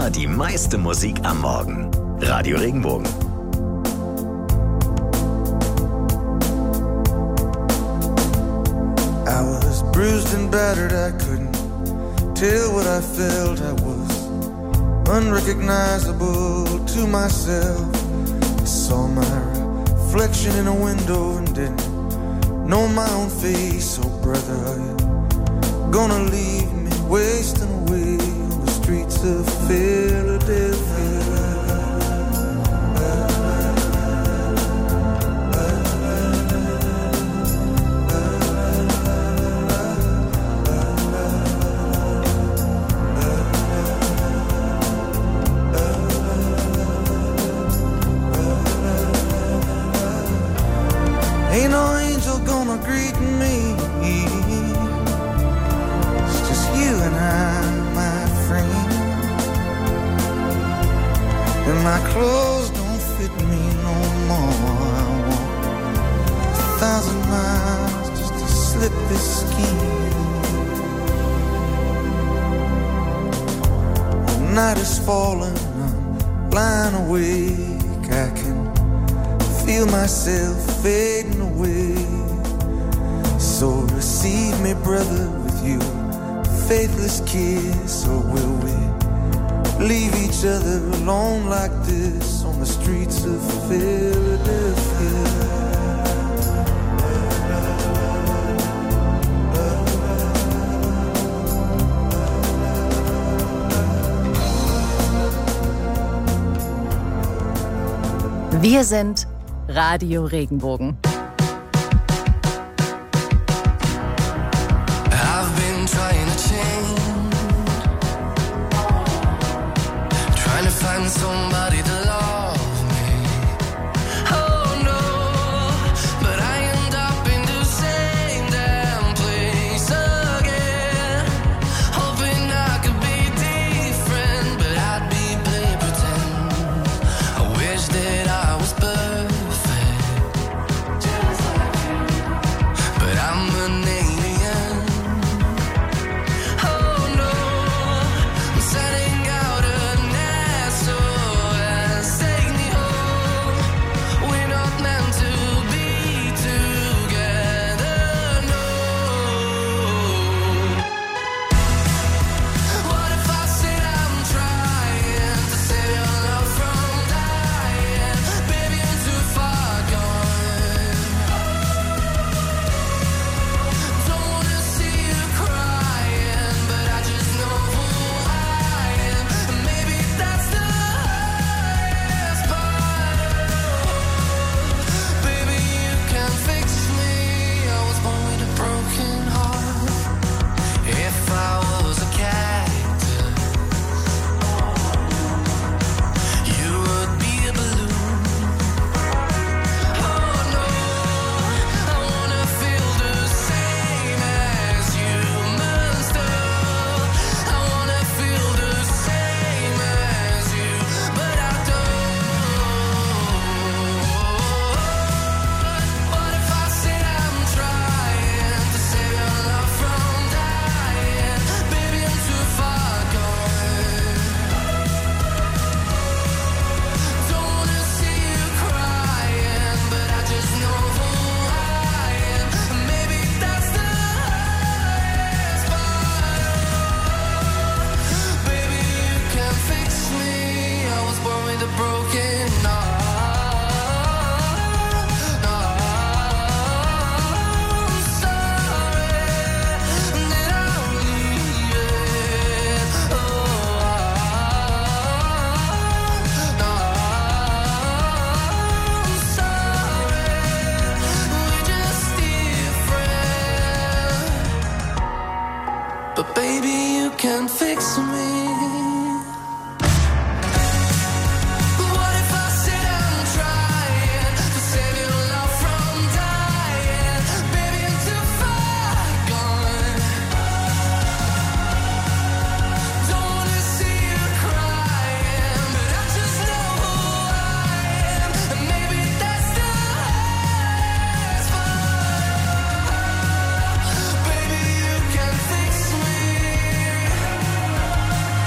immer die meiste Musik am Morgen. Radio Regenbogen. I was bruised and battered, I couldn't tell what I felt. I was unrecognizable to myself. I saw my reflection in a window and didn't know my own face. Oh brother, are you gonna leave me wasting away on the streets of Philadelphia? Ain't no angel gonna greet me. It's just you and I, my friend. And my clothes don't fit me no more. I walk 1,000 miles just to slip this skin. The night is falling, I'm lying awake. I can feel myself fading away. So receive me, brother, with you faithless kiss. Or will we leave each other alone like this on the streets of Philadelphia? Wir sind Radio Regenbogen. I've been trying to change, trying to find somebody to love me. Oh no, but I end up in the same damn place again. Hoping I could be different, but I'd be play pretend. I wish that I was perfect. But baby, you can fix me. What if I sit and try to save your love from dying? Baby, I'm too far gone. Don't wanna see you crying, but I just know who I am, and maybe that's the highest part. Baby, you can fix me.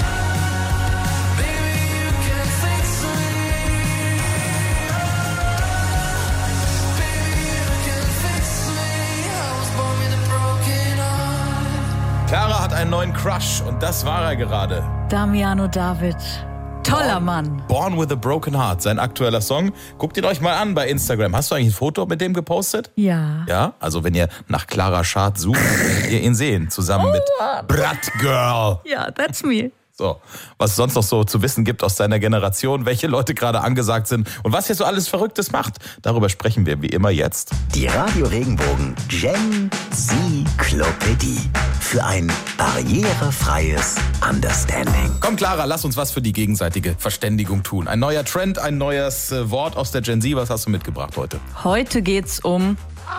hat einen neuen Crush und das war er gerade. Damiano David. Toller Mann. Born with a Broken Heart, sein aktueller Song. Guckt ihn euch mal an bei Instagram. Hast du eigentlich ein Foto mit dem gepostet? Ja. Ja, also wenn ihr nach Clara Schad sucht, werdet ihr ihn sehen, zusammen mit Brat Girl. Ja, that's me. So, was es sonst noch so zu wissen gibt aus seiner Generation, welche Leute gerade angesagt sind und was ihr so alles Verrücktes macht, darüber sprechen wir wie immer jetzt. Die Radio Regenbogen Gen Z-Klopädie. Für ein barrierefreies Understanding. Komm Clara, lass uns was für die gegenseitige Verständigung tun. Ein neuer Trend, ein neues Wort aus der Gen Z. Was hast du mitgebracht heute? Heute geht's um...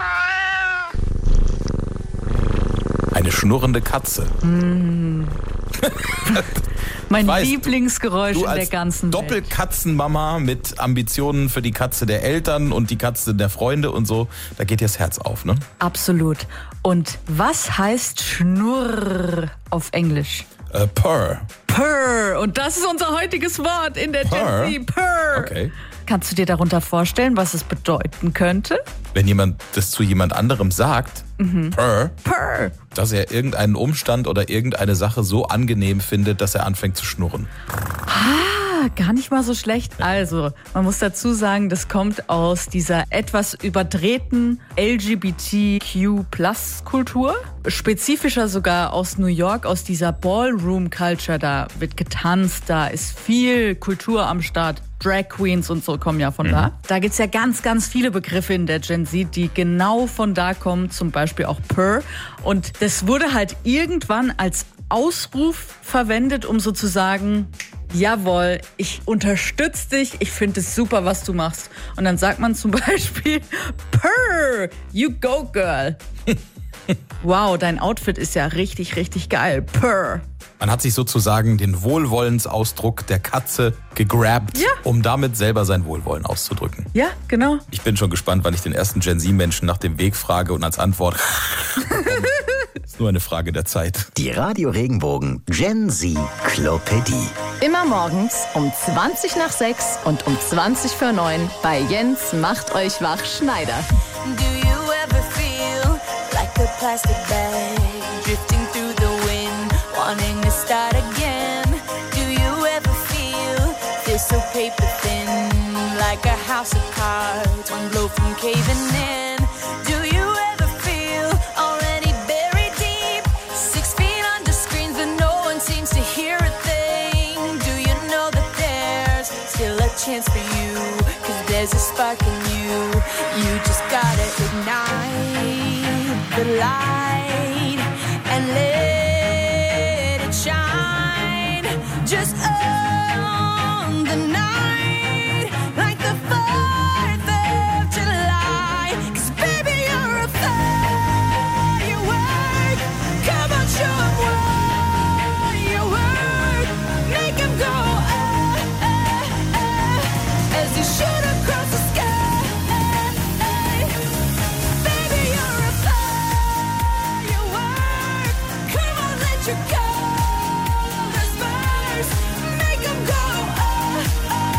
Eine schnurrende Katze. Mein Lieblingsgeräusch in der ganzen Welt. Doppelkatzenmama mit Ambitionen für die Katze der Eltern und die Katze der Freunde und so, da geht dir das Herz auf, ne? Absolut. Und was heißt Schnurr auf Englisch? Purr. Purr. Und das ist unser heutiges Wort in der Gen Z. Purr. Okay. Kannst du dir darunter vorstellen, was es bedeuten könnte? Wenn jemand das zu jemand anderem sagt, Purr, dass er irgendeinen Umstand oder irgendeine Sache so angenehm findet, dass er anfängt zu schnurren. Gar nicht mal so schlecht. Also, man muss dazu sagen, das kommt aus dieser etwas überdrehten LGBTQ+-Kultur. Spezifischer sogar aus New York, aus dieser Ballroom-Culture. Da wird getanzt, da ist viel Kultur am Start. Drag Queens und so kommen ja von da. Da gibt's ja ganz, ganz viele Begriffe in der Gen Z, die genau von da kommen. Zum Beispiel auch Purr. Und das wurde halt irgendwann als Ausruf verwendet, um sozusagen... Jawohl, ich unterstütze dich, ich finde es super, was du machst. Und dann sagt man zum Beispiel, Purr, you go girl. Wow, dein Outfit ist ja richtig, richtig geil. Purr. Man hat sich sozusagen den Wohlwollensausdruck der Katze gegrabt, um damit selber sein Wohlwollen auszudrücken. Ja, genau. Ich bin schon gespannt, wann ich den ersten Gen Z-Menschen nach dem Weg frage und als Antwort... Ist nur eine Frage der Zeit. Die Radio Regenbogen Gen Z-Klopädie. Immer morgens um 6:20 und um 9:20 bei Jens macht euch wach Schneider. Do you ever feel like a plastic bag drifting through the wind, wanting to start again? Do you ever feel so paper thin, like a house of cards, one blow from caving in? Do you ever feel already buried deep, 6 feet under screens but no one seems to hear a thing? Do you know that there's still a chance for you, 'cause there's a spark in you, you just gotta ignite the light and let it shine, just on the night, like the 4th of July, 'cause baby you're a firework, come on show 'em what you work, make 'em go as you shoot across the sky. Baby, you're a firework. Come on, let your colors burst. Make 'em go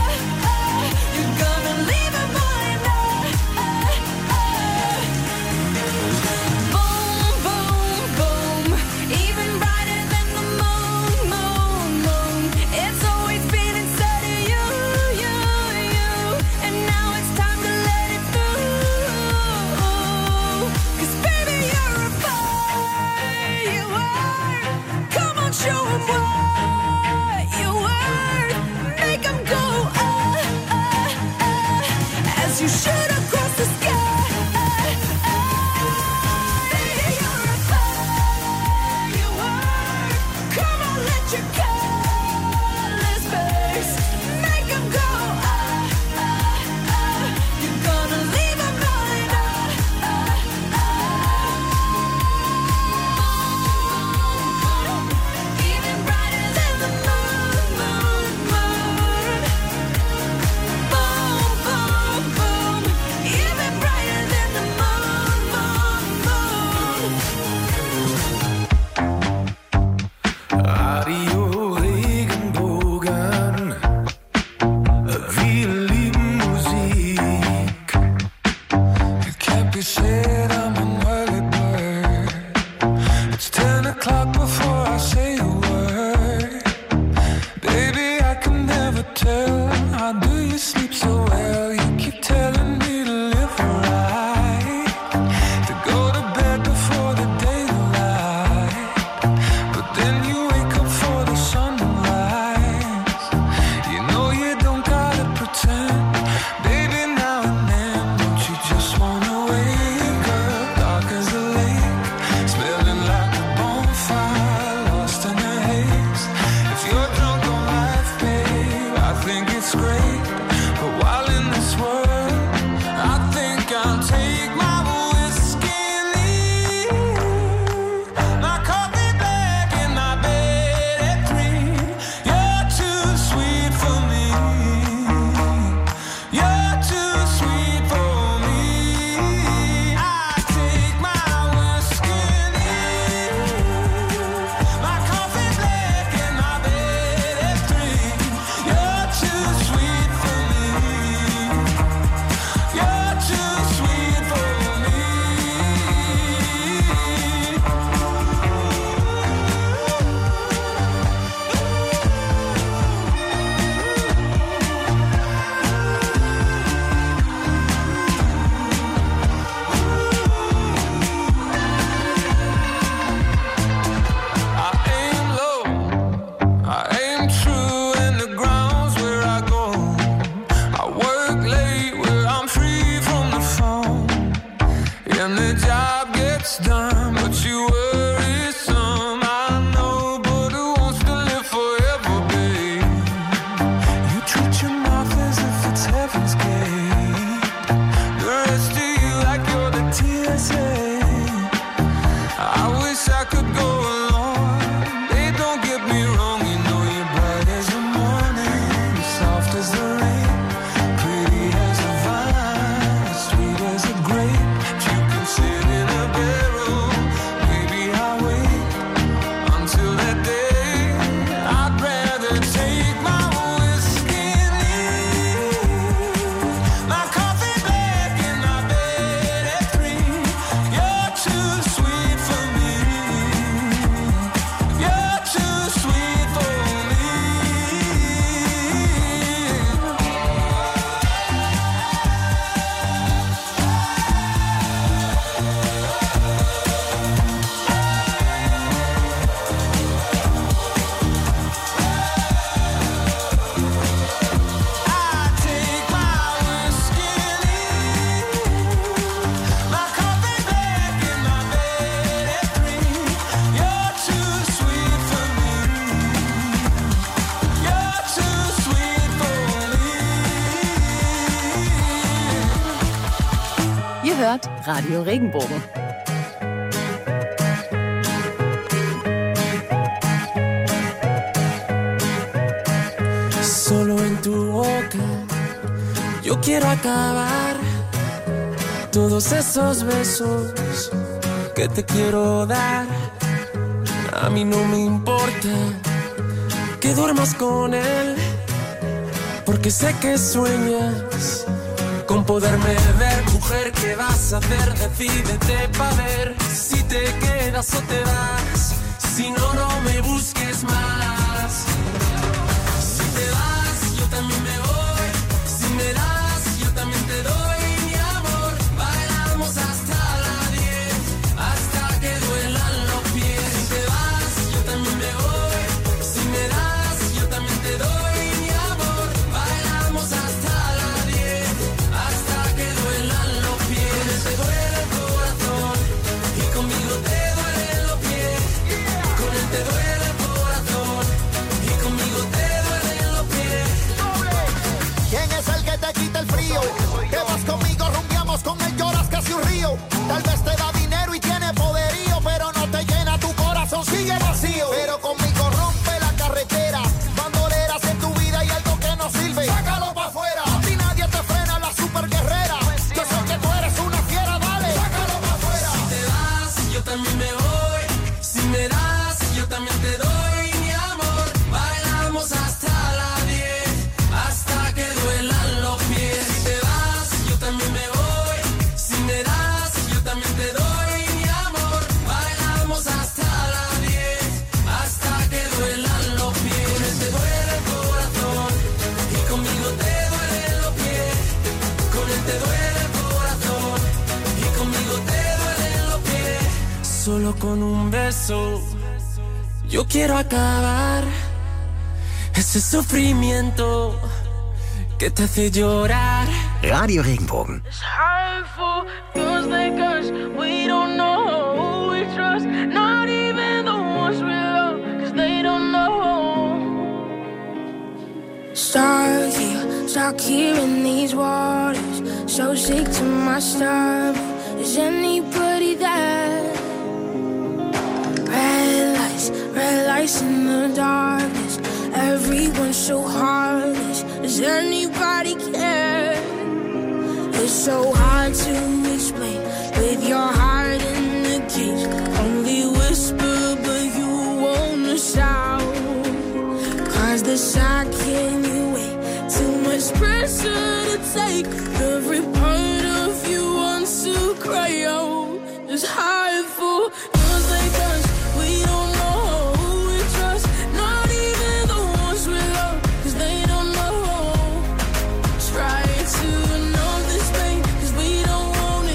it's done, but you worry some. I know, but who wants to live forever, babe? You treat your mouth as if it's heaven's gate. The rest of you like you're the TSA. I wish I could go along. Hey, don't get me wrong, you know you're bright as the morning, soft as the rain, pretty as a vine, sweet as a grape. You can sit in a barrel, maybe I'll wait until that day. I'd rather take my whiskey and leave my coffee black in my bed at 3. You're too sweet for me. You're too sweet for me. I take my whiskey and leave my coffee black in my bed at 3. You're too sweet for me. You're too sweet for me. Ihr hört Radio Regenbogen. Solo en tu boca yo quiero acabar todos esos besos que te quiero dar. A mí no me importa que duermas con él, porque sé que sueñas con poderme ver. Mujer, ¿qué vas a hacer? Decídete pa' ver si te quedas o te vas. Si no, no me busques más. Si te vas, yo también me voy. Si me das, yo también te doy mi amor. Bailamos hasta las 10, hasta que duelan los pies. Si te vas, yo también me voy. Si me das, yo también te doy mi amor. Bailamos hasta las 10, hasta que duelan los pies. Te duele el corazón y conmigo te duelen los pies. Con él te duele el corazón y conmigo te duelen los pies. ¿Quién es el que te quita el frío? Que vas conmigo, rumbiamos con él, lloras casi un río. Tal vez te da dinero y tiene poderío, pero no te llena tu corazón, sigue vacío. Pero conmigo rompe la carretera, bandoleras en tu vida y algo que no sirve, sácalo pa' afuera. A ti nadie te frena, la super guerrera. Yo sé que tú eres una fiera, dale, sácalo pa' afuera. Si te vas, yo también me voy. Si me das, yo también te doy mi amor. Bailamos hasta las 10, hasta que duelan los pies. Si te vas, yo también me voy. Si me das, yo también te doy mi amor. Bailamos hasta las 10, hasta que duelan los pies. Con él te duele el corazón y conmigo te duelen los pies. Con él te duele el corazón y conmigo te duelen los pies. Solo con un beso yo quiero acabar ese sufrimiento que te hace llorar. Radio Regenbogen. It's hurtful, feels like us. We don't know who we trust. Not even the ones we love, 'cause they don't know. Stuck here, stuck here in these waters. So sick to my stomach. Is anybody there? Red lights in the darkness. Everyone's so heartless. Does anybody care? It's so hard to explain with your heart in the cage. Only whisper, but you wanna shout. 'Cause the sound can't wait. Too much pressure to take. Every part of you wants to cry out. It's hurtful, feels like us. We don't know who we trust. Not even the ones we love, 'cause they don't know. Try to numb this pain, 'cause we don't want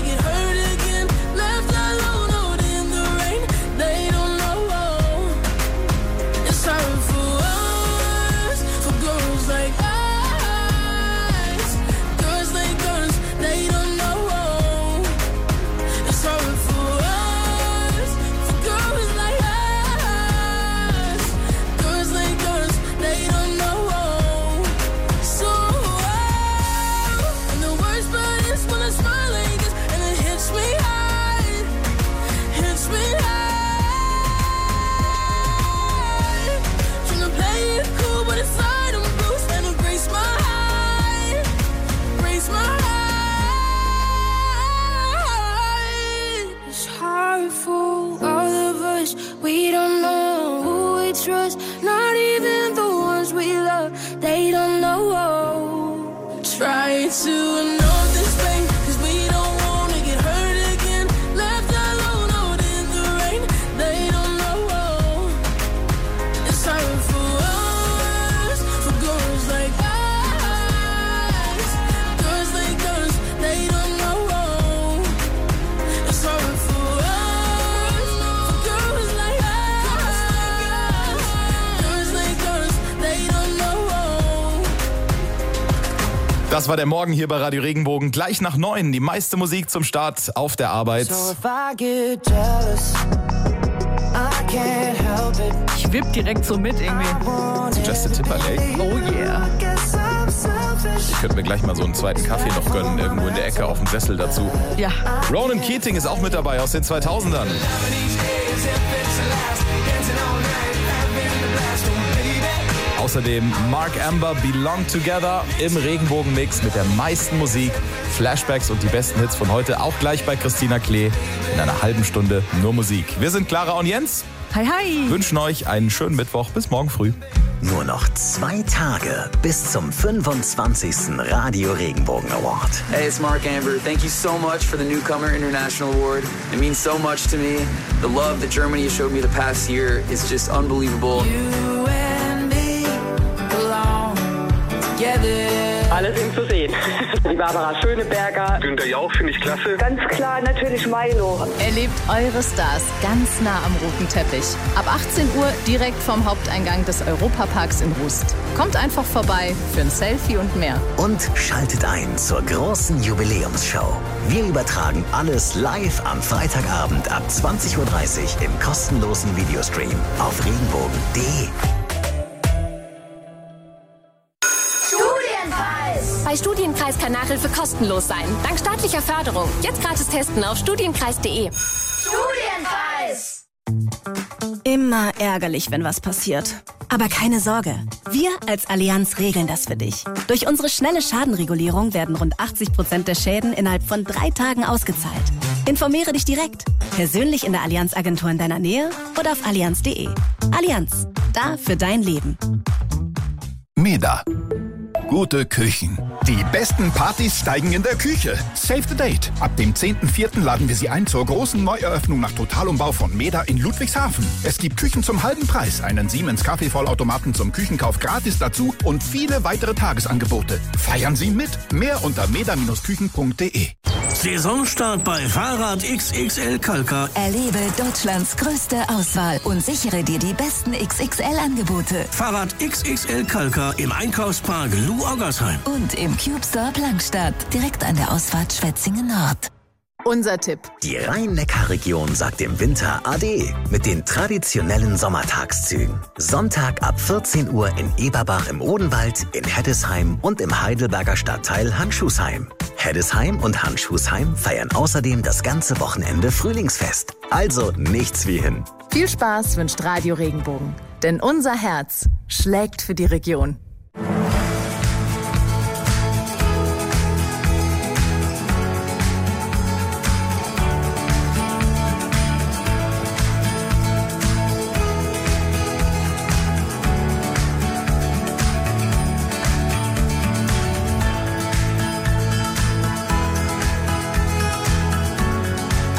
close. We don't know who we trust, not even the ones we love. They don't know. Try to know this pain, 'cause we don't wanna get hurt again. Left alone out in the rain. They don't know. It's time for us, for girls like us. Girls like us, they don't know. It's time for us, for girls like us. Girls like us, they don't know. Das war der Morgen hier bei Radio Regenbogen. Gleich nach 9 die meiste Musik zum Start auf der Arbeit. Ich wipp direkt so mit irgendwie. Justin Timberlake. Oh yeah. Ich könnte mir gleich mal so einen zweiten Kaffee noch gönnen, irgendwo in der Ecke auf dem Sessel dazu. Ja. Ronan Keating ist auch mit dabei aus den 2000ern. Außerdem Mark Amber, Belong Together im Regenbogenmix mit der meisten Musik, Flashbacks und die besten Hits von heute. Auch gleich bei Christina Klee in einer halben Stunde nur Musik. Wir sind Clara und Jens. Hi, hi. Wünschen euch einen schönen Mittwoch. Bis morgen früh. Nur noch 2 Tage bis zum 25. Radio Regenbogen Award. Hey, it's Mark Amber. Thank you so much for the Newcomer International Award. It means so much to me. The love that Germany has showed me the past year is just unbelievable. You and me belong together. Alle sind zu sehen. Die Barbara Schöneberger. Günther Jauch finde ich klasse. Ganz klar natürlich Milo. Erlebt eure Stars ganz nah am roten Teppich. Ab 18 Uhr direkt vom Haupteingang des Europaparks in Rust. Kommt einfach vorbei für ein Selfie und mehr. Und schaltet ein zur großen Jubiläumsshow. Wir übertragen alles live am Freitagabend ab 20.30 Uhr im kostenlosen Videostream auf regenbogen.de. Bei Studienkreis kann Nachhilfe kostenlos sein. Dank staatlicher Förderung. Jetzt gratis testen auf studienkreis.de. Studienkreis! Immer ärgerlich, wenn was passiert. Aber keine Sorge. Wir als Allianz regeln das für dich. Durch unsere schnelle Schadenregulierung werden rund 80% der Schäden innerhalb von 3 Tagen ausgezahlt. Informiere dich direkt. Persönlich in der Allianz-Agentur in deiner Nähe oder auf allianz.de. Allianz. Da für dein Leben. MEDA. Gute Küchen. Die besten Partys steigen in der Küche. Save the date. Ab dem 10.04. laden wir Sie ein zur großen Neueröffnung nach Totalumbau von MEDA in Ludwigshafen. Es gibt Küchen zum halben Preis, einen Siemens Kaffeevollautomaten zum Küchenkauf gratis dazu und viele weitere Tagesangebote. Feiern Sie mit. Mehr unter meda-küchen.de. Saisonstart bei Fahrrad XXL Kalka. Erlebe Deutschlands größte Auswahl und sichere dir die besten XXL-Angebote. Fahrrad XXL Kalka im Einkaufspark Lu-Oggersheim. Und im Cube Store Plankstadt, direkt an der Ausfahrt Schwetzingen Nord. Unser Tipp. Die Rhein-Neckar-Region sagt im Winter Ade mit den traditionellen Sommertagszügen. Sonntag ab 14 Uhr in Eberbach im Odenwald, in Heddesheim und im Heidelberger Stadtteil Handschuhsheim. Heddesheim und Handschusheim feiern außerdem das ganze Wochenende Frühlingsfest. Also nichts wie hin. Viel Spaß wünscht Radio Regenbogen. Denn unser Herz schlägt für die Region.